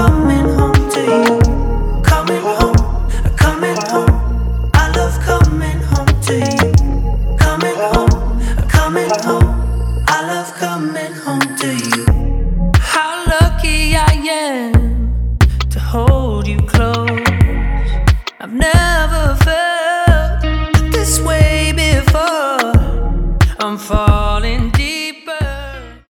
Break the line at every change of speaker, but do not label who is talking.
coming home to you. Coming home, coming home. I love coming home to you. Coming home, coming home. I love coming home to you.